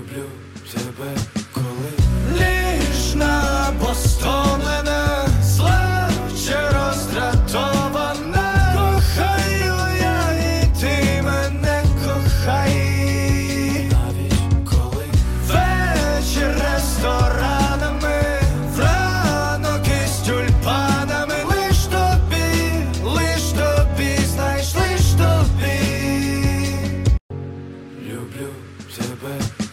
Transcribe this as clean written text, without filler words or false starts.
люблю тебе, коли ніжна, бо стомлена, зла чи роздратована. Кохаю я, і ти мене кохай. Навіть коли вечір ресторанами, вранок із тюльпанами. Лиш тобі, знаєш, лиш тобі. Люблю тебе.